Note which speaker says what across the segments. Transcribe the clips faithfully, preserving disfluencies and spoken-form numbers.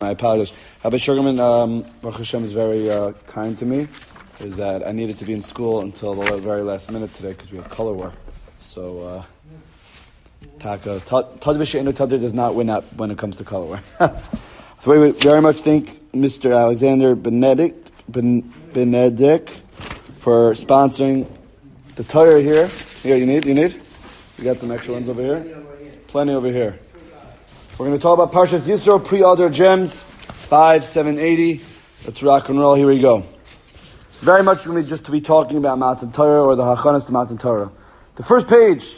Speaker 1: I apologize. Rabbi Sugarman, um, Baruch Hashem is very uh, kind to me. Is that I needed to be in school until the very last minute today because we have color war. So, uh, Taka Tad B'She'enu Tadir does not win out when it comes to color war. So we very much thank Mister Alexander Benedict ben, Benedict for sponsoring the Torah here. Here, you need, you need. We got some extra ones over here. Plenty over here. We're going to talk about Parshas Yisro, pre-order gems, five, seven eighty. Let's rock and roll. Here we go. Very much going to be just to be talking about Matan Torah or the Hachanas to Matan Torah. The first page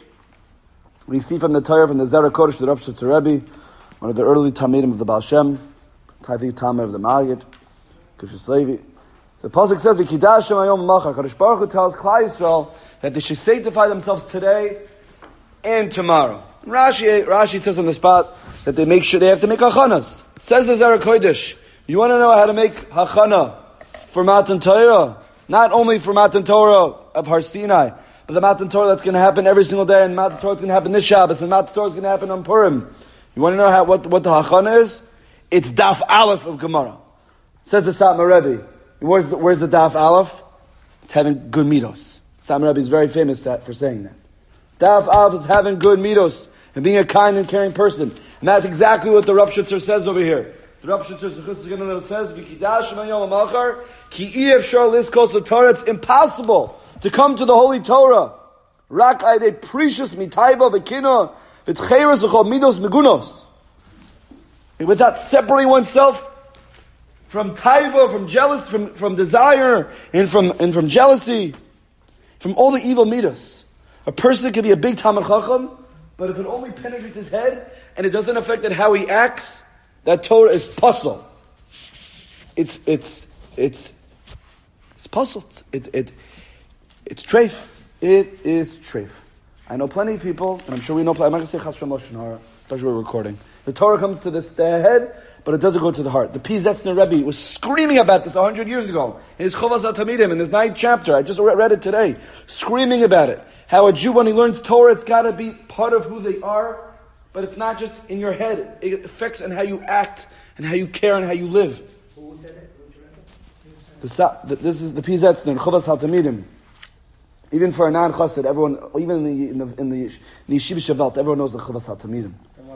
Speaker 1: we see from the Torah, from the Zera Kodesh, the Rav Shitzer Rebbe, one of the early Talmidim of the Baal Shem, Taifi Tamar of the Maggid, Kushas Levi. The pasuk says, "V'kidashim hayom machar." Kadosh Baruch Hu tells Klal Yisrael that they should sanctify themselves today and tomorrow. And Rashi, Rashi says on the spot that they make sure they have to make hachanas. Says the Zera Kodesh, you want to know how to make hachana for Matan Torah? Not only for Matan Torah of Har Sinai, but the Matan Torah that's going to happen every single day, and Matan Torah is going to happen this Shabbos, and Matan Torah is going to happen on Purim. You want to know how what what the hachana is? It's Daf Aleph of Gemara. Says the Satmar Rebbe. Where's the, where's the Daf Aleph? It's having good midos. Satmar Rebbe is very famous for saying that. Daf Aleph is having good midos and being a kind and caring person. And that's exactly what the Rav Shitzer says over here. The Rav Shitzer says, "V'kidash ma'yom ha'machar ki i'efshar liskos l'Torah." It's impossible to come to the Holy Torah. Rak aydei precious mitayva v'kino v'tcheres v'chol midos megunos. Without separating oneself from taiva, from jealous, from, from desire, and from and from jealousy, from all the evil midos. A person can be a big Talmid Chacham, but if it only penetrates his head and it doesn't affect it how he acts, that Torah is puzzle. It's it's it's it's puzzled. It it it's treif. It is treif. I know plenty of people, and I'm sure we know. I'm not going to say chas v'shalom lashon hara, especially we're recording. The Torah comes to this, the head, but it doesn't go to the heart. The Pizetzner Rebbe was screaming about this a hundred years ago in his Chovas HaTamidim, in his ninth chapter. I just read it today, screaming about it. How a Jew, when he learns Torah, it's got to be part of who they are, but it's not just in your head. It affects on how you act and how you care and how you live.
Speaker 2: Who said it?
Speaker 1: The, the, this is the Pizetzner, Chovas HaTamidim. Even for a non-chassid, everyone, even in the in the in the, in the Yeshiva Shavelt, everyone knows the Chovas HaTamidim.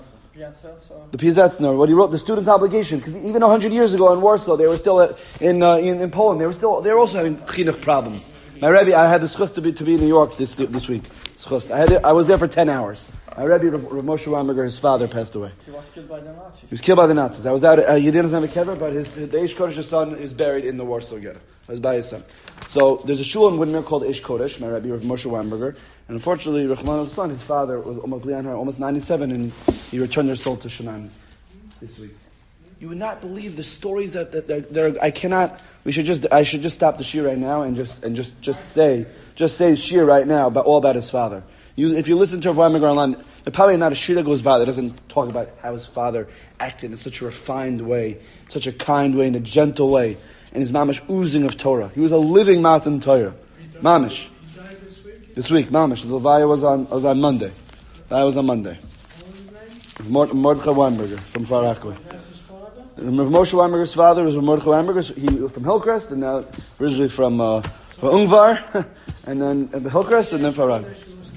Speaker 1: The Pizetzner, what he wrote, the student's obligation, because even a hundred years ago in Warsaw, they were still uh, in, uh, in in Poland. They were still they were also having chinuch problems. My Rebbe, I had the schus to be to be in New York this this week. Schus. I had it, I was there for ten hours. My Rebbe, Rav Moshe Weinberger, his father passed away.
Speaker 2: He was killed by the Nazis. He
Speaker 1: was killed by the Nazis. I was out. Uh, he didn't have a kever, but his the Eish Kodesh's son is buried in the Warsaw Ghetto. I was by his son. So there's a shul in Widmer called Eish Kodesh. My Rebbe, Rav Moshe Weinberger. And unfortunately, Rachmana's son, his father, was almost ninety-seven, and he returned their soul to Shanaan this week. You would not believe the stories that, that, that there. I cannot. We should just. I should just stop the shir right now and just and just, just say just say shir right now about all about his father. You, if you listen to Rav Weinberger online, there's probably not a shir that goes by that doesn't talk about how his father acted in such a refined way, such a kind way, in a gentle way, and his mamish oozing of Torah. He was a living Matan Torah, mamish. This week, Mamish. The Levaya was on was on Monday. That was on Monday. Mord- Mordechai Weinberger from Far Rockaway. Rav Moshe Weinberger's father was Mordechai Weinberger. He was from Hillcrest, and now originally from uh, from Ungvar, and then uh, Hillcrest, and then Far Rockaway.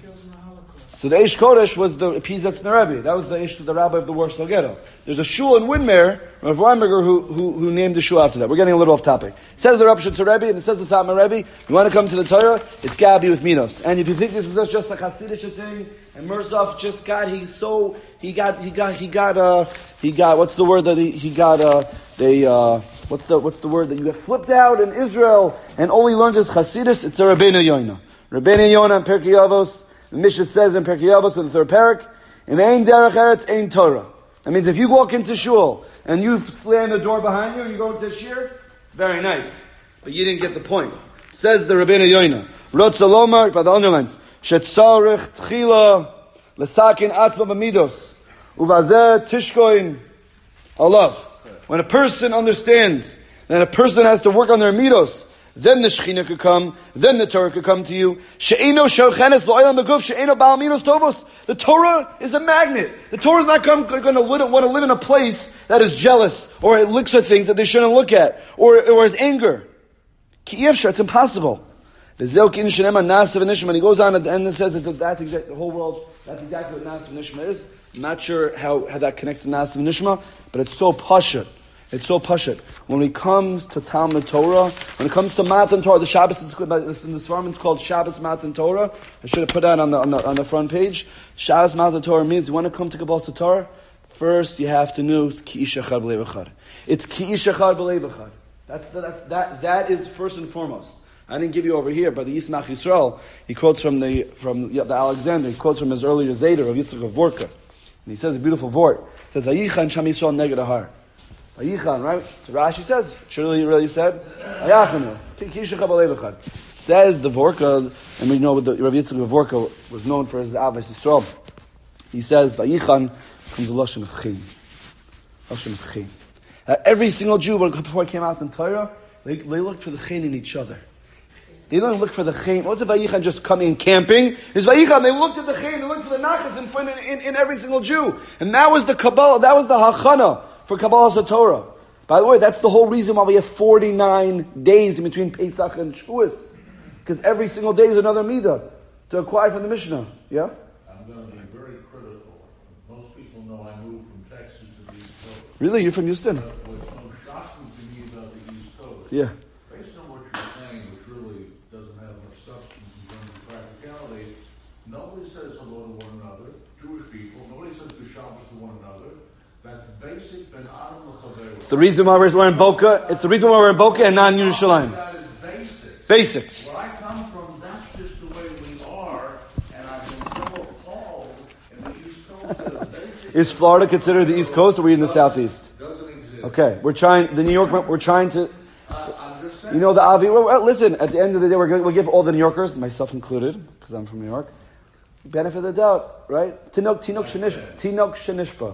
Speaker 1: So the Eish Kodesh was the Pizetzner Rebbe. That was the Eish, the rabbi of the Warsaw Ghetto. There's a shul in Widmer, Rav Weinberger, who, who who named the shul after that. We're getting a little off topic. It says the Rav Shitzer Rebbe, and it says the Satmar Rebbe. You want to come to the Torah? It's got to be with minos. And if you think this is just a Hasidic thing, and Merzov just got, he's so he got he got he got uh he got what's the word that he, he got uh they uh what's the what's the word that you get flipped out in Israel and only learns as Hasidus? It's a Rabbeinu Yonah. Rabbeinu Yonah and Pirkei Avos. The Mishnah says in Pirkei Avos in the third parak, "In ein derech eretz ein Torah." That means if you walk into shul and you slam the door behind you and you go into shir, it's very nice, but you didn't get the point. Says the Rabbeinu Yonah, "Rotz lomar," by the underlines, "Shetzarich tchila lesakin atzma b'midos uvazer tishkoin alav." When a person understands that a person has to work on their midos, then the Shekhinah could come, then the Torah could come to you. She'eno shochenes lo'olam beguf, she'eno ba'al minos tovos. The Torah is a magnet. The Torah is not going to want to live in a place that is jealous, or it looks at things that they shouldn't look at, or, or is anger. Ki yefshar, it's impossible. When he goes on at the end and says that that's exactly the whole world, that's exactly what Nasiv Nishma is. I'm not sure how, how that connects to Nasiv Nishma, but it's so pashut. It's so pashut. When it comes to Talmud Torah, when it comes to Matan Torah, the Shabbos is in the Svarim, it's called Shabbos Matan Torah. I should have put that on the on the, on the front page. Shabbos Matan Torah means you want to come to Kabbalah Torah. First, you have to know Ki Ish Echad B'Lei Echad. It's Ki Ish Echad B'Lei Echad. That's that's that that is first and foremost. I didn't give you over here, but the Yismach Yisrael, he quotes from the from the Alexander. He quotes from his earlier Zeder of Yitzchak of Vorka, and he says a beautiful vort. He says Ayichan Sham Yisrael Neged Ahar. Ayichan, right? So Rashi says, surely really said, Ayachanu, says the Vorka, and we know what the Rav Yitzchak of Vorka was known for his Avos Yisrael. He says, Ayichan comes the Lashon of Chin. Lashon of Chin. Uh, every single Jew, before he came out in Torah, they, they looked for the Chin in each other. They didn't look for the Chin. What's the Vayichan just coming camping? It's Vayichan, they looked at the Chin, they looked for the Nachas in, front, in, in every single Jew. And that was the Kabbalah, that was the Hachana for Kabbalah Torah. By the way, that's the whole reason why we have forty-nine days in between Pesach and Shavuos. Because every single day is another midah to acquire from the Mishnah. Yeah?
Speaker 3: I'm going to be very critical. Most people know I moved from Texas to the East Coast.
Speaker 1: Really? You're from Houston?
Speaker 3: Uh, what's so shocking to me about the East Coast,
Speaker 1: yeah.
Speaker 3: based on what you're saying, which really doesn't have much substance in terms of practicality, nobody says hello to one another, Jewish people, nobody says good Shabbos to one another. That's basic ben Adam l'chaveru.
Speaker 1: It's the reason why we're in Boca. It's the reason why we're in Boca and not in Yerushalayim.
Speaker 3: That is basics.
Speaker 1: Basics.
Speaker 3: Where I come from, that's just the way we are, and I've been so appalled in the East Coast that a basic...
Speaker 1: Is Florida considered the East Coast, or are we in the Southeast?
Speaker 3: Doesn't exist.
Speaker 1: Okay, we're trying. The New York. We're trying to.
Speaker 3: I, I'm just saying.
Speaker 1: You know the Avi. Well, well, listen. At the end of the day, we're going, we'll give all the New Yorkers, myself included, because I'm from New York, benefit of the doubt, right? Tinok, tinok, shenish, tinok, shenishpa.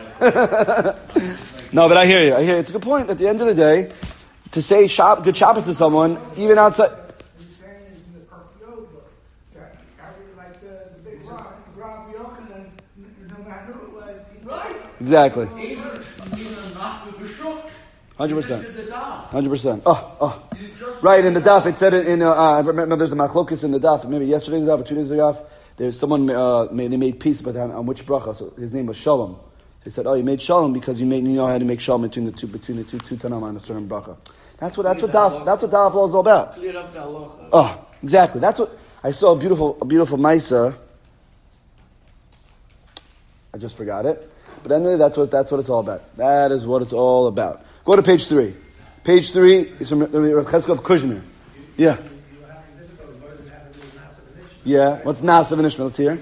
Speaker 1: No, but I hear you. I hear you. It's a good point. At the end of the day, to say shop, good Shabbos to someone, even outside.
Speaker 4: He's saying is in the Perkiyot book. I really like the, the big rock, Rav Yochanan, no matter who it was, he's right.
Speaker 1: Exactly.
Speaker 3: Even not with the shuk.
Speaker 1: Hundred percent.
Speaker 3: Did the daf.
Speaker 1: Hundred percent. Oh, oh.
Speaker 3: You just
Speaker 1: Right in the daf, it said it in. Uh, I remember there's a machlokes in the daf. Maybe yesterday's daf or two days ago. There's someone uh, made, they made peace, but on, on which bracha? So his name was Shalom. They said, "Oh, you made Shalom because you made you know how to make Shalom between the two between the two two tanam on a certain bracha." That's what that's what daf that's what daf law is all about.
Speaker 2: Cleared up the halacha.
Speaker 1: Oh, exactly. That's what I saw. A beautiful a beautiful Maisa. I just forgot it. But anyway, that's what that's what it's all about. That is what it's all about. Go to page three. Page three is from Rav Cheskov Kuzhner. Yeah. Yeah. What's Nasa v'nishma? Let's hear.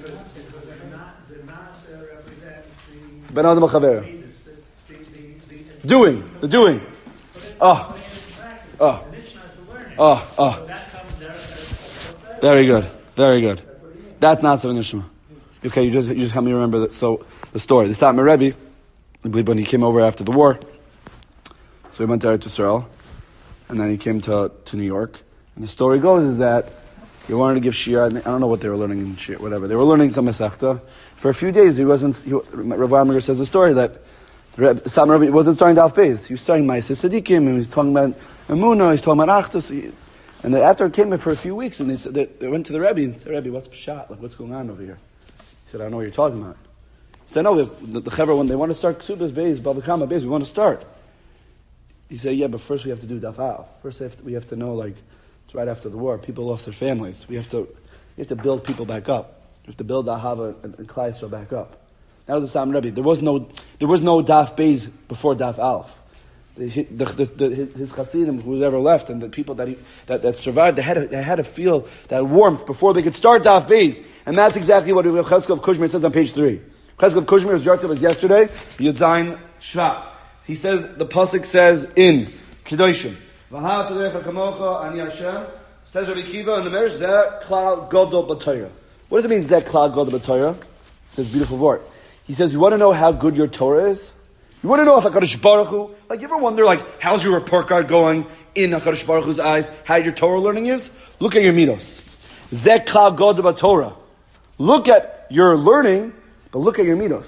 Speaker 1: Ben Adam l'chaver. Doing. The doing. Oh. Oh. Oh. Oh. Very good. Very good. That's Nasa v'nishma. Okay, you just you just help me remember that. So the story. The Satmar Rebbe, I believe when he came over after the war, so he went to Eretz Yisrael, and then he came to to New York. And the story goes is that he wanted to give Shir. I don't know what they were learning in Shir, whatever. They were learning some Masechta. For a few days, he wasn't. He, Rav Amir says the story that the Satmar Rebbe wasn't starting Daf Beis. He was starting Ma'aseh Tzadikim, and he was talking about Emunah. He's talking about Achdus. He, and they, after it came in for a few weeks, and they said they, they went to the Rebbe and said, "Rebbe, what's Pshat? Like, what's going on over here?" He said, "I don't know what you're talking about." He said, "No, the, the Chevra, when they want to start Ksubas Beis, Bava Kama Beis, we want to start." He said, "Yeah, but first we have to do Daf Al. First we have to, we have to know, like, it's right after the war. People lost their families. We have to, we have to build people back up. We have to build Ahava and, and Klai Yisrael back up." That was the Satmar Rebbe. There was no, there was no Daf Beis before Daf Alf. The, the, the, the, his Hasidim, who was ever left, and the people that, he, that that survived, they had, to, they had to feel that warmth before they could start Daf Beis. And that's exactly what Cheskov Kuzhmer says on page three. Cheskov Kuzhmer's Yartzev was yesterday, Yud Zayin Shvat. He says, the Pasuk says in Kedoshim, V'ha T'derecha Kamocha Ani Hashem, says Rabbi Kiva in the Medrash, Zeh Klal Godol B'Torah. What does it mean, Zeh Klal Godol B'Torah? It says, beautiful word. He says, you want to know how good your Torah is? You want to know if HaKadosh Baruch Hu, like, you ever wonder, like, how's your report card going in HaKadosh Baruch Hu's eyes how your Torah learning is? Look at your midos. Zeh klal god b'Torah. Look at your learning, but look at your midos.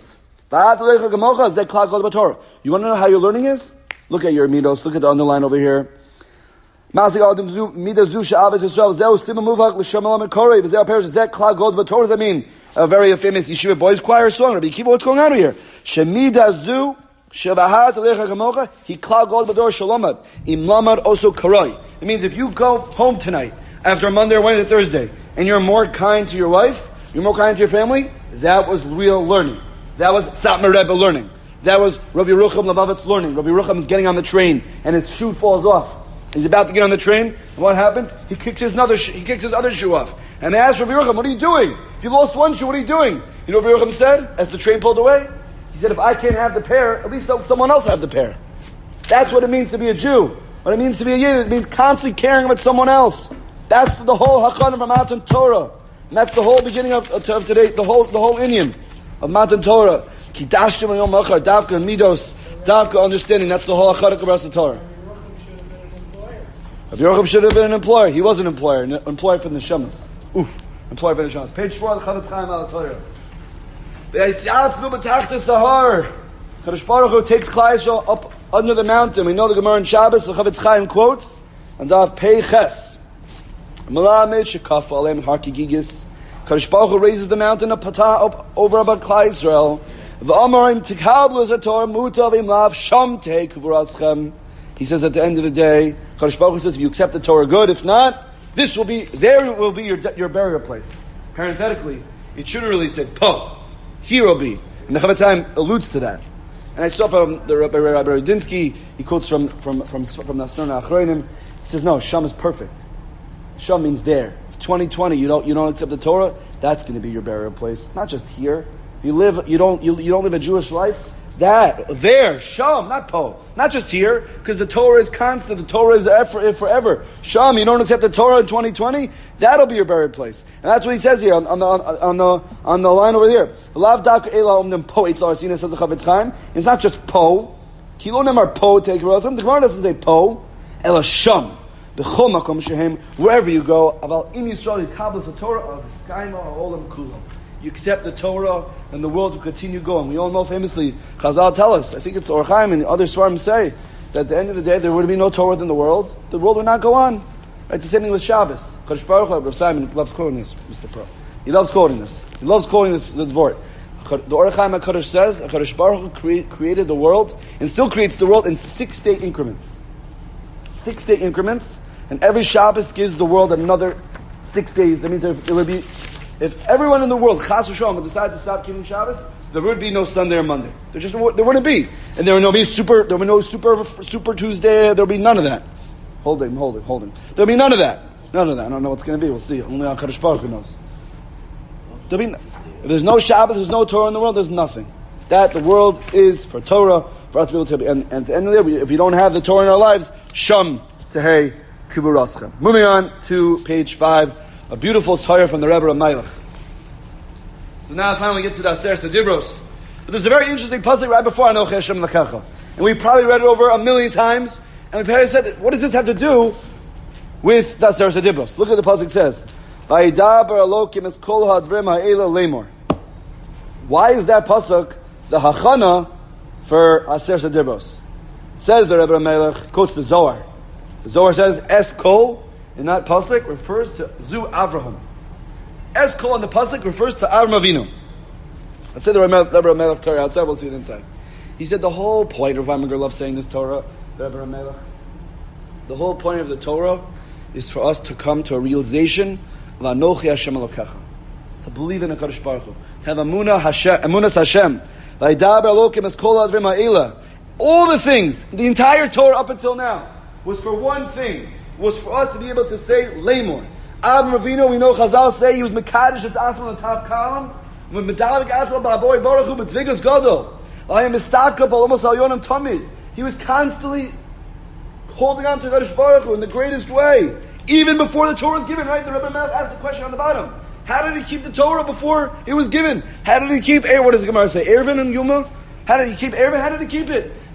Speaker 1: You want to know how your learning is? Look at your midos. Look at the underline over here. What does that mean? A very famous yeshiva boys choir song. Rabbi Akiva, what's going on here? Shemidazu shevahat alecha kamocha he klal god b'tor shalomad im lamad also karoi. It means if you go home tonight after Monday or Wednesday, Thursday, and you're more kind to your wife, you're more kind to your family, that was real learning. That was Satmar Rebbe learning. That was Rabbi Yerucham Levavitz learning. Rabbi Yerucham is getting on the train and his shoe falls off. He's about to get on the train, and what happens? He kicks his other sh- he kicks his other shoe off. And they asked Rabbi Yerucham, what are you doing? If you lost one shoe, what are you doing? You know what Rabbi Yerucham said as the train pulled away? He said, if I can't have the pair, at least let someone else have the pair. That's what it means to be a Jew. What it means to be a Yid, it means constantly caring about someone else. That's the whole Hachana from Matan Torah. And that's the whole beginning of, of today, the whole the whole Inyan of Matan Torah. Kidashtim Yom Machar, Davka Midos, Davka understanding. That's the whole Hachana of the Torah. Rabbi Yerucham should have been an employer. He was an employer, an employer for the Neshamas. Oof, employer for the Neshamas. Page four of the Chavetz Chaim al Torah. V'yitziatznu b'tachtas sahar. Kadosh Baruch Hu takes Klal Yisrael up under the mountain. We know the Gemara in Shabbos. The Chavetz Chaim quotes and Dav Pei Ches. Malamed shekafu aleim har kigigis. Kadosh Baruch Hu raises the mountain up, up over above Klal Yisrael. V'amarim tikablu zator mutav im lav sham tei kuvuraschem. He says at the end of the day, Kadosh Baruch Hu says, if you accept the Torah, good. If not, this will be, there will be your your burial place. Parenthetically, it should have really said, po. Here will be. And the Chavetz Chaim alludes to that. And I saw from the Rabbi Rabbi Radinsky, he quotes from from from from the Asnona Achronim. He says, no, Sham is perfect. Sham means there. If twenty twenty you don't you don't accept the Torah, that's going to be your burial place. Not just here. If you live, you don't you, you don't live a Jewish life. That, there, Sham, not Po. Not just here, because the Torah is constant, the Torah is forever. Sham, you don't accept the Torah in twenty twenty, that'll be your buried place. And that's what he says here on, on the on the on the line over here. Lav dak ela omnem po itzlar sina says the Chavetz Chaim. It's not just Po. Kilonim are Po take rotham. The Gemara doesn't say Po, ela Sham. B'chol makom shehem, wherever you go, aval im Yisrael yikabel the Torah of the sky olam kulam. You accept the Torah, and the world will continue going. We all know famously, Chazal tell us, I think it's Or Chaim and other Svarim say, that at the end of the day, there would be no Torah in the world. The world would not go on. Right? It's the same thing with Shabbos. Kadosh Baruch Hu, Rav Simon loves quoting this, Mister Pro. He loves quoting this. He loves quoting this, this Dvor. The Or Chaim HaKadosh says, Kadosh Baruch Hu create, created the world, and still creates the world in six-day increments. Six-day increments, and every Shabbos gives the world another six days. That means it would be... If everyone in the world, Chas v'Shalom, would decide to stop keeping Shabbos, there would be no Sunday or Monday. There just there wouldn't be, and there would no be super. There would be no super super Tuesday. There would be none of that. Hold him, hold him, hold him. There would be none of that. None of that. I don't know what's going to be. We'll see. Only HaKadosh Baruch Hu knows. There'll be. If there's no Shabbos, there's no Torah in the world. There's nothing. That the world is for Torah, for us to be able to be. And, and at the end of the day, if you don't have the Torah in our lives, Sham Tehei Kivuraschem. Moving on to page five. A beautiful Torah from the Rebbe Ramaylich. So now finally we get to the Aseret Dibros. But there's a very interesting pasuk right before Anochi Hashem Lakacha. And we probably read it over a million times. And we probably said, what does this have to do with the Aseret Dibros? Look at the pasuk says. Vayidaber Elokim es kol hadvrim ha'ela lemor. Why is that pasuk the hachana for Aseret Dibros? Says the Rebbe Ramaylich, quotes the Zohar. The Zohar says, es kol, in that pasuk refers to Zu Avraham. Eskol on the pasuk refers to Avram Avinu. Let's say the Rebbe Ramelech Torah outside. We'll see it inside. He said the whole point of Weimager loves saying this Torah. The Rebbe Ramelech. The whole point of the Torah is for us to come to a realization of Anochi Hashem Elokecha, to believe in a Kadosh Baruch Hu, to have Amunah Hashem, Amunas Hashem. Vaydaber Elokim es kol hadvrim ha'ela. All the things, the entire Torah up until now, was for one thing. Was for us to be able to say Lemor. Avram Avinu, we know Chazal say he was Mekadosh as Asma on the top column. When Medalek Asma Ba'aboi Baruch Hu B'Tvigas Gadol. I am Mistaka B'Olamos Al Yonam Tamid. He was constantly holding on to Kadosh Baruch Hu in the greatest way. Even before the Torah was given, right? The Rebbe Melech asked the question on the bottom. How did he keep the Torah before it was given? How did he keep, what does the Gemara say? Erevin and Yuma? How did he keep Erevin? How did he keep it?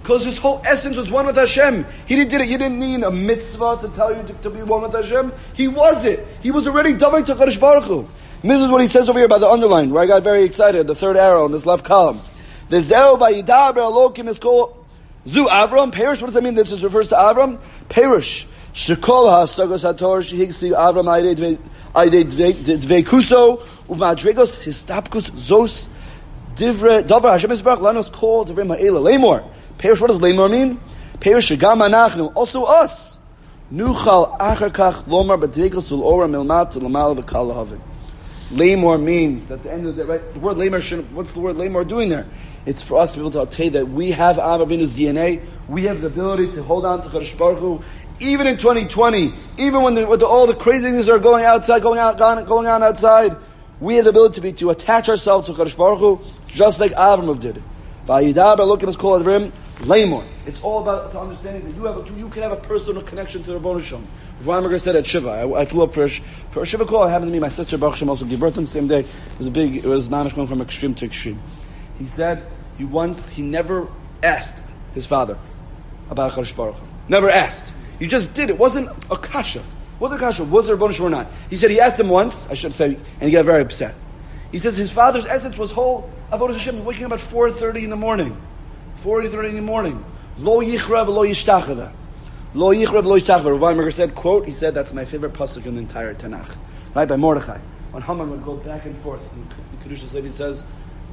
Speaker 1: Because his whole essence was one with Hashem. He didn't, he didn't need a mitzvah to tell you to, to be one with Hashem. He was it. He was already Davai to Kadosh Baruch Hu. And this is what he says over here by the underline, where I got very excited, the third arrow in this left column. The Zeo Vayidaber Elokim is called Zu Avram. Perish, what does that mean? This is refers to Avram. Perish. Shekol HaSagos HaTor Shehigsi Avram Aidei Dveikuso Umadregos Histapkus Zos Divre Davar Hashem Yisbarach Lanos Kol Divrei Ma'ela Lamor. Perish, what does Lamor mean? Perish Shagam Anachnu, also us. Nuchal Achar Kach Lomar B'Dveikos Ulora Milmat Lamal V'Kal Havin. Lamor means that at the end of the day, right? The word Lamor shouldn't, what's the word Lamor doing there? It's for us to be able to tell you that we have Avraham Avinu's D N A. We have the ability to hold on to Kadosh Baruch Hu, even in twenty twenty, even when the, with the, all the crazy things are going outside, going out, going on outside. We have the ability to be to attach ourselves to Kadosh Baruch Hu, just like Avraham did. Vayidar B'Elokim is called Adrim Lamor. It's all about to understanding that you have a, you can have a personal connection to the Rebbeinu Shalom. Weinberger said at Shiva. I, I flew up for a, for a Shiva call. I happened to meet my sister Baruch Hashem also gave birth on the same day. It was a big. It was mamish going from extreme to extreme. He said he once he never asked his father about Kadosh Baruch Hu. Never asked. You just did. It wasn't a kasha. Wasn't a kasha. Was there a Rebbeinu Shalom or not? He said he asked him once. I should say, and he got very upset. He says his father's essence was whole avodas Hashem, waking up at four thirty in the morning, four thirty in the morning. Lo yichra v'lo yishtachava. Lo yichra v'lo yishtachava. Rav Weinberger said, quote, he said, that's my favorite pasuk in the entire Tanakh. Right, by Mordechai. When Haman would go back and forth, and Kedushas Levi says,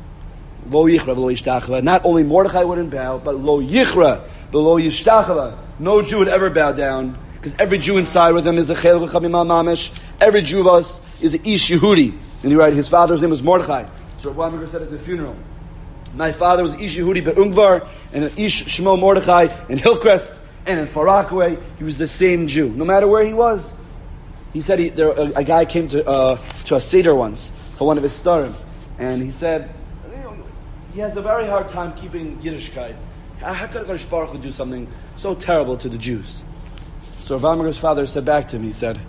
Speaker 1: Lo yichra v'lo yishtachava. Not only Mordechai wouldn't bow, but lo yichra v'lo yishtachava. No Jew would ever bow down, because every Jew inside with him is a chel v'chamimah mamish. Every Jew of us is an ish Yehudi. And he right, his father's name was Mordechai. So Rav Weinberger said at the funeral, my father was Ish Yehudi be'Ungvar, and Ish Shmo Mordechai in Hillcrest, and in Far Rockaway. He was the same Jew, no matter where he was. He said he, there, a, a guy came to uh, to a Seder once for one of his starim, and he said, you know, he has a very hard time keeping Yiddishkeit. How could Kadosh Baruch Hu do something so terrible to the Jews? So Rav Weinberger's father said back to him, he said,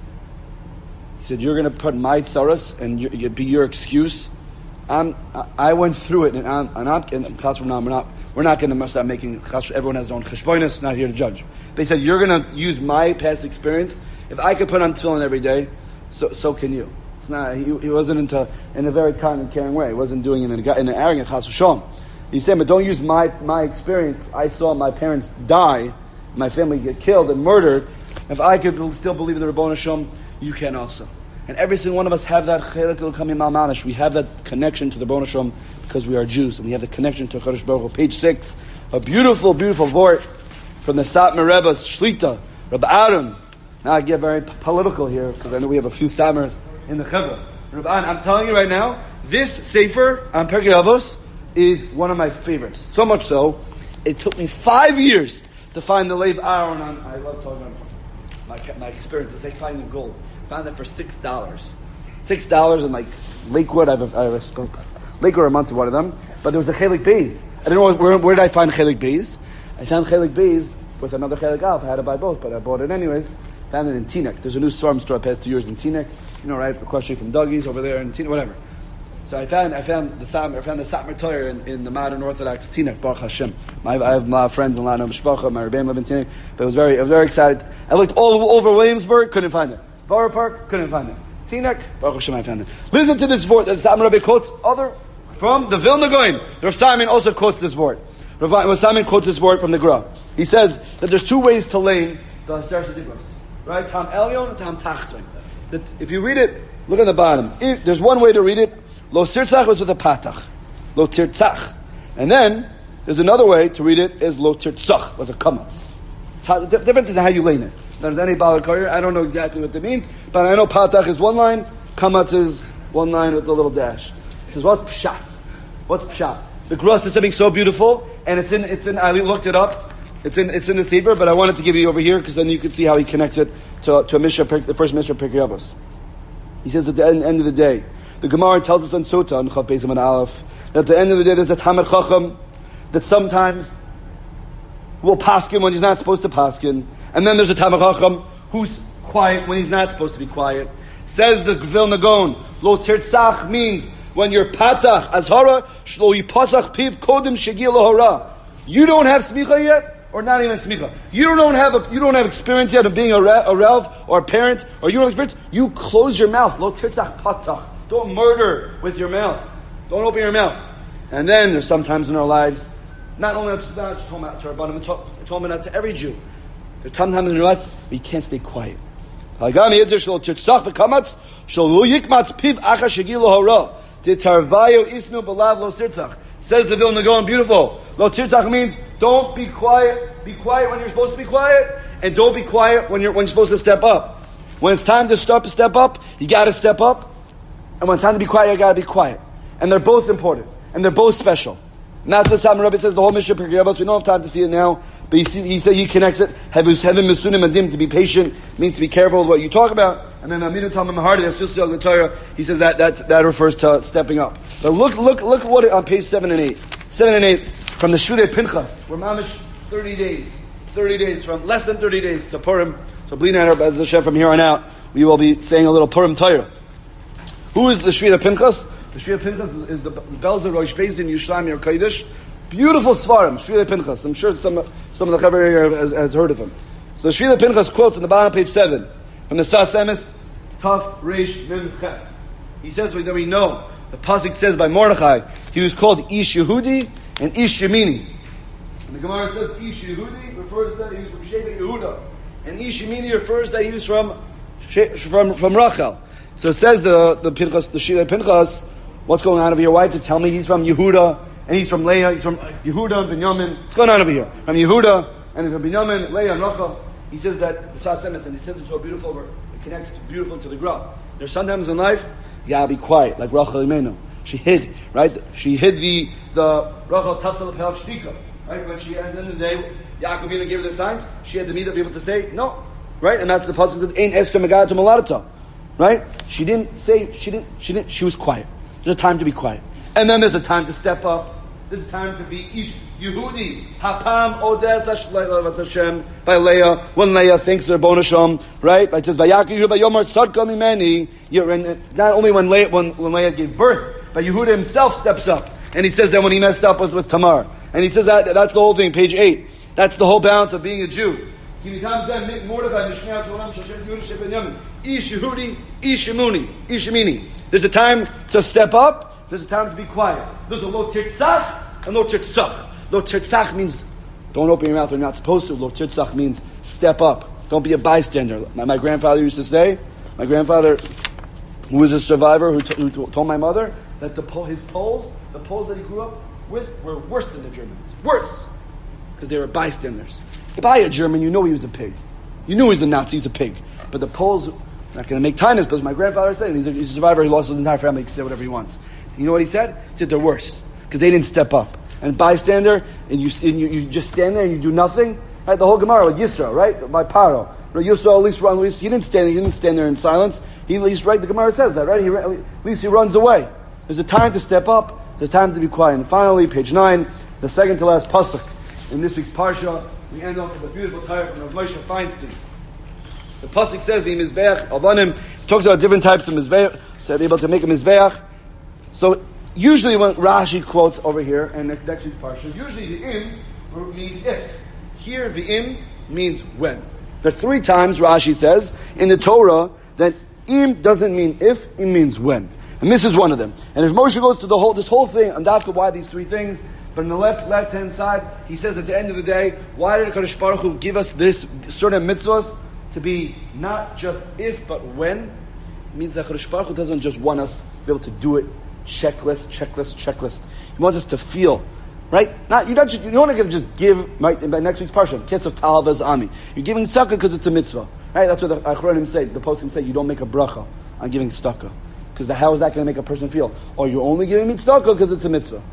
Speaker 1: he said, you're going to put my tzaras and you, be your excuse. I'm, I went through it, and I'm, I'm not. And we're not. We're not going to start making. Everyone has their own cheshbonos. Not here to judge. They said you're going to use my past experience. If I could put on tefillin every day, so so can you. It's not. He, he wasn't into in a very kind and caring way. He wasn't doing it in, a, in an arrogant chas v'shalom. He said, but don't use my my experience. I saw my parents die, my family get killed and murdered. If I could still believe in the Rebbeinu Shalom, you can also. And every single one of us have that chelik l'kamim mamish. We have that connection to the Rebbeinu Shalom because we are Jews, and we have the connection to Kadosh Baruch Hu. Page six, a beautiful, beautiful vort from the Satmar Rebbe's Shlita, Rabbi Aaron. Now I get very p- political here because I know we have a few Samars in the Chevra. Rabbi Aaron, I'm telling you right now, this sefer on Perkei Avos is one of my favorites. So much so, it took me five years to find the Lev Aaron on. I love talking about my my experience. It's like finding gold. Found it for six dollars. Six dollars in like Lakewood. I have a, I have a Lakewood or Muncie, one of them. But there was a Chelik Beis. I didn't know where, where did I find Chelik Beis. I found Chelik Beis with another Chelik Alf. I had to buy both, but I bought it anyways. Found it in Teaneck. There's a new Svarm store I passed two years in Teaneck. You know, right across the street from Dougie's over there in Teaneck, whatever. So I found I found the Satmar I found the Satmar Torah in, in the modern Orthodox Teaneck, Baruch Hashem. My, I have a lot of friends in Lano Mishpacha. My Rebbeim live in Teaneck. But I was very I was very excited. I looked all over Williamsburg, couldn't find it. Borough Park, couldn't find it. Teaneck, Baruch Hashem, I found it. Listen to this vort that Satmar Rebbe quotes other from the Vilna Gaon. Rav Simon also quotes this vort. Rav Simon quotes this vort from the Gra. He says that there's two ways to lane the Aseret Shadibros. Right? Tam Elyon and Tam Tachton. That if you read it, look at the bottom. If, there's one way to read it. Lo Tirtzach was with a Patach. Lo Tirtzach. And then there's another way to read it is Lo Tirtzach with a Kamatz. The difference is how you lane it. If there's any Balakar, I don't know exactly what that means, but I know Patach is one line, Kamatz is one line with a little dash. It says, what's Pshat? What's Pshat? The Gross is something so beautiful, and it's in, it's in, I looked it up, it's in, it's in the Sefer, but I wanted to give you over here, because then you could see how he connects it to, to a Mishnah, the first Mishnah, Pirkei Avos. He says at the end, end of the day, the Gemara tells us on Sota, on Chav Beis and Aleph, that at the end of the day there's a Tamar Chacham, that sometimes will paskin when he's not supposed to paskin, and then there's a Tamar Chacham who's quiet when he's not supposed to be quiet. Says the Vilna Gaon, Lo Tirtzach means when you're patach azhara, shlo yipasach piv kodim shegil lahora. You don't have smicha yet, or not even smicha. You don't have a, you don't have experience yet of being a, a Rav or a parent, or you don't have experience. You close your mouth. Lo tirtzach patach. Don't murder with your mouth. Don't open your mouth. And then there's sometimes in our lives, not only not just talking about to our bottom, talking about to every Jew. There's sometimes in your life where you can't stay quiet. Says the Vilna Gaon, beautiful. Lo tirtzach means don't be quiet. Be quiet when you're supposed to be quiet, and don't be quiet when you're when you're supposed to step up. When it's time to stop, step up, you got to step up, and when it's time to be quiet, you got to be quiet. And they're both important, and they're both special. And that's what Salman Rabbi says. The whole Mishnah Pirkei Avos. We don't have time to see it now, but he, see, he said he connects it. Heaven misunim adim, to be patient means to be careful with what you talk about. And then Aminu Tamim Hardi, he says that that that refers to stepping up. But look, look, look what it, on page seven and eight, seven and eight from the Shvudei Pinchas. We're mamish thirty days, thirty days from less than thirty days to Purim. So Bli Neder, as Hashem, from here on out, we will be saying a little Purim Torah. Who is the Shvudei Pinchas? The Shvudei Pinchas is, is the Belzer Rosh Beis Din Yerushalayim Yer Kodesh. Beautiful Svarim, Shvudei Pinchas. I'm sure some some of the Chaver here has, has heard of him. So the Shvudei Pinchas quotes on the bottom of page seven from the Sas Emes, Taf Reish Mem Ches. He says that we know the pasuk says by Mordechai he was called Ish Yehudi and Ish Yemini. And the Gemara says Ish Yehudi refers that he was from Sheva Yehuda, and Ish Yemini refers that he was from from from Rachel. So it says the the Pinchas, the Shvudei Pinchas, what's going on over here? Why to tell me he's from Yehuda and he's from Leah? He's from Yehuda and Binyamin. What's going on over here? From Yehuda and from Binyamin, Leah and Rachel. He says that the Sas Emes, and he says it's so beautiful. Where it connects beautiful to the Gra. There's sometimes in life you gotta be quiet, like Rachel Imenu. She hid, right? She hid the the Rachel Tafsel Pel Shtika, right? When she at the end of the day, Yaakov Avinu gave her the signs. She had the need to be able to say no, right? And that's the pasuk that says Ein Esther Megad to Maladata, right? She didn't say. She didn't. She didn't. She was quiet. There's a time to be quiet, and then there's a time to step up. There's a time to be Ish Yehudi. Hapam Odes Hashem by Leah. When Leah thinks they're Bonasham, right? It says Vayakir Vayomar Sadka Mimeni. Not only when Leah when, when Leah gave birth, but Yehuda himself steps up, and he says that when he messed up was with Tamar, and he says that that's the whole thing. Page eight. That's the whole balance of being a Jew. Ish Yehudi, Ish Yemuni, Ish Yemini. There's a time to step up. There's a time to be quiet. There's a lo tirtzach and lo tirtzach. Lo tirtzach means don't open your mouth when you're not supposed to. Lo tirtzach means step up. Don't be a bystander. My, my grandfather used to say, my grandfather, who was a survivor, who, t- who t- told my mother that the his Poles, the Poles that he grew up with, were worse than the Germans. Worse. Because they were bystanders. By a German, you know he was a pig. You knew he was a Nazi, he was a pig. But the Poles, I'm not going to make time, but as my grandfather said, he's a, he's a survivor, he lost his entire family, he can say whatever he wants. You know what he said? He said they're worse because they didn't step up. And bystander, and you, and you you just stand there and you do nothing. Right? The whole Gemara with Yisra, right? By Paro, Yisra at least run. At least he didn't stand. He didn't stand there in silence. He at least right. The Gemara says that, right? He at least he runs away. There's a time to step up. There's a time to be quiet. And finally, page nine, the second to last pasuk in this week's parsha, we end off with a beautiful tire from Rav Moshe Feinstein. The pasuk says, "V'mizbeach avanim." Talks about different types of mizbeach. So be able to make a mizbeach. So usually when Rashi quotes over here and next week's parsha, usually the im means if. Here the im means when. There are three times Rashi says in the Torah that im doesn't mean if, it means when. And this is one of them. And if Moshe goes to the whole this whole thing, and that's why these three things, but on the left left hand side, he says at the end of the day, why did HaKadosh Baruch Hu give us this certain mitzvahs to be not just if but when? It means that HaKadosh Baruch Hu doesn't just want us to be able to do it. Checklist, checklist, checklist. He wants us to feel, right? Not you're not just, you're not going to just give. Right, by next week's parsha, kids of Talavas Ami. You're giving tzedakah because it's a mitzvah, right? That's what the Achronim say. The poskim say you don't make a bracha on giving tzedakah because how is that going to make a person feel? Or you're only giving me tzedakah because it's a mitzvah.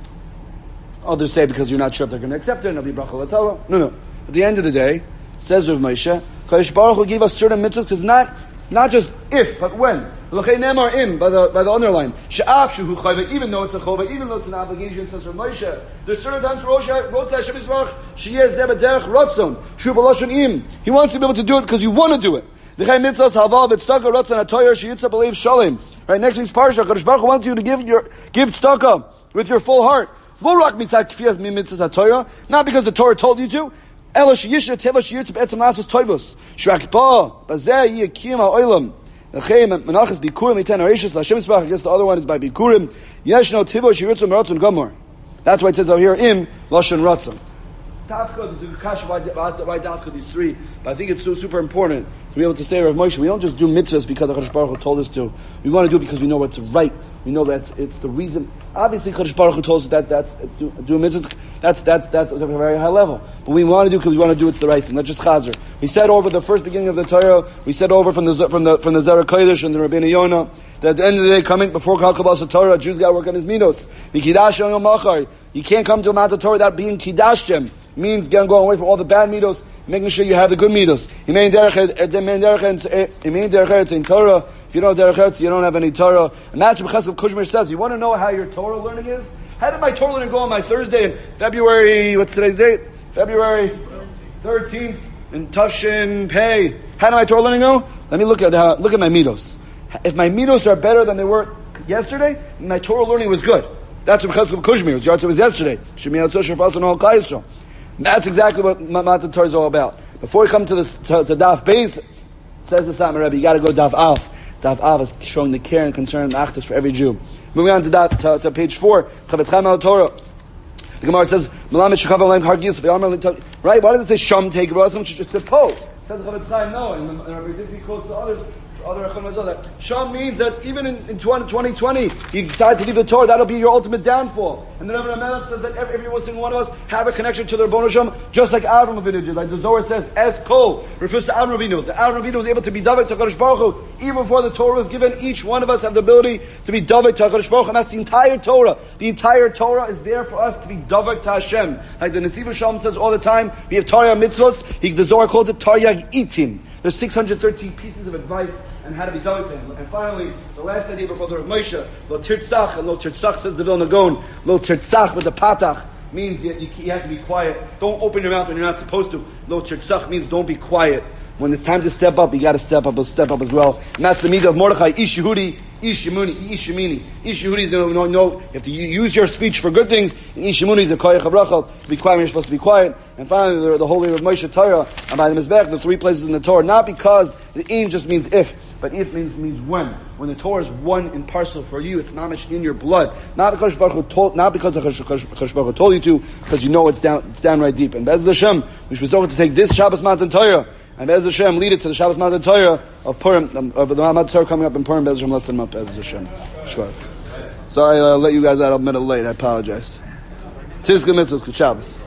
Speaker 1: Others say because you're not sure if they're going to accept it and it'll be bracha l'tala. No, no. At the end of the day, says Rav Moshe, Kadosh Baruch Hu gave us certain mitzvahs because not. Not just if, but when. L'chei nemar im, by the, by the underline. She'af shuhu chayva, even though it's a chova, even though it's an obligation, says Rav Moshe. There's certain times Rosh Hashem Yisbarach, she'yeh zeh b'derech rotzon, shu b'lashon im. He wants to be able to do it because you want to do it. L'chei mitzvahs hava v'tzedakah rotzon hatoyer she'yitzah b'leiv shalem. Right, next week's parsha, Kadosh Baruch Hu wants you to give your, give tzedakah with your full heart. Lo rak mitzad kfiyas mi mitzvahs haTorah, not because the Torah told you to. Ela sheyisher teva sheyir to be'etzem lasos toivos. Shrak ba bazeh yikim ha'olam. L'cheim menachas bikurim iten harishus l'Hashem Yisparach. I guess the other one is by bikurim. Yeshno teva sheyir to meratzon gomor. That's why it says over here im lashon ratzon. Dafka, there's a kasha why, why Dafka, these three, but I think it's so super important to be able to say, Rav Moshe, we don't just do mitzvahs because HaKadosh Baruch Hu told us to. We want to do it because we know what's right. We know that it's the reason. Obviously, HaKadosh Baruch Hu told us that that's do, do mitzvahs. That's that's that's at a very high level. But we want to do because we want to do it's the right thing. Not just chazer. We said over the first beginning of the Torah. We said over from the from the from the Zera Kodesh and the Rabbeinu Yonah that at the end of the day, coming before Kal Kabbalas Torah, Jews got to work on his minos. You can't come to a Mount of Torah without being kidashim. Means going away from all the bad midos, making sure you have the good midos. You mean derech eretz in Torah. If you don't derech eretz, you don't have any Torah. And that's what Chesed Kushmer says. You want to know how your Torah learning is? How did my Torah learning go on my Thursday in February? What's today's date? February thirteenth in Tufshin Pei. How did my Torah learning go? Let me look at how, look at my midos. If my midos are better than they were yesterday, my Torah learning was good. That's what Chesed Kushmer was. It was yesterday. That's exactly what Matan Torah is all about. Before we come to this to, to Daf Beis, says the Satmar Rebbe, you got to go Daf Av. Daf Av is showing the care and concern and achdus for every Jew. Moving on to Daf to, to page four, Chavetz Chaim al Torah. The Gemara says, "Melamed shekav alayim hargis v'yamar." Right? Why does it say sham take v'asam? It's a po. Says Chavetz Chaim no, and Rabbi Ditzi quotes the others. Other that Sham means that even in, in twenty twenty, you decide to leave the Torah, that'll be your ultimate downfall. And the Rebbe Melech says that every, every single one of us have a connection to the Rebbeinu Shem, just like Avram Avinu did. Like the Zohar says, Es Kol refers to Avram Avinu. The Avram Avinu was able to be Davik to HaKadosh Baruch Hu. Even before the Torah was given, each one of us have the ability to be Davik to HaKadosh Baruch Hu. And that's the entire Torah. The entire Torah is there for us to be Davik to Hashem. Like the Nesiv Shalom says all the time, we have Torah Mitzvot. He, the Zohar calls it Taryag Itim. There's six hundred thirteen pieces of advice and how to be done with him. And finally, the last idea before the Rav Moshe, Lo Tirtzach, and Lo Tirtzach says the Vilna Gaon, Lo Tirtzach with the Patach means you, you, you have to be quiet. Don't open your mouth when you're not supposed to. Lo Tirtzach means don't be quiet. When it's time to step up, you got to step up. You'll step up as well. And that's the mitzvah of Mordechai. Ish Yehudi, Ish Yemuni, Ish Yemini. Ish Yehudi is no, no, no. You have to use your speech for good things. And Ish Yemuni is the koyach habracha. To be quiet when you're supposed to be quiet. And finally, the, the holy of Moshe Torah and by the Mizbech, the three places in the Torah. Not because the im just means if, but if means means when. When the Torah is one and parcel for you, it's mamish in your blood. Not because Baruch Hu told, not because Baruch Hu told you to, because you know it's down, it's downright deep. And Be'ez Hashem, we should be to take this Shabbos Matan Torah. And Be'ez Hashem lead it to the Shabbos Matan Torah of Purim, um, of the Matan Torah coming up in Purim. Be'ez Hashem, less than a month. Be'ez Hashem. Sure. Sorry, I let you guys out a minute late. I apologize. Tzizka mitzvahs, good Shabbos.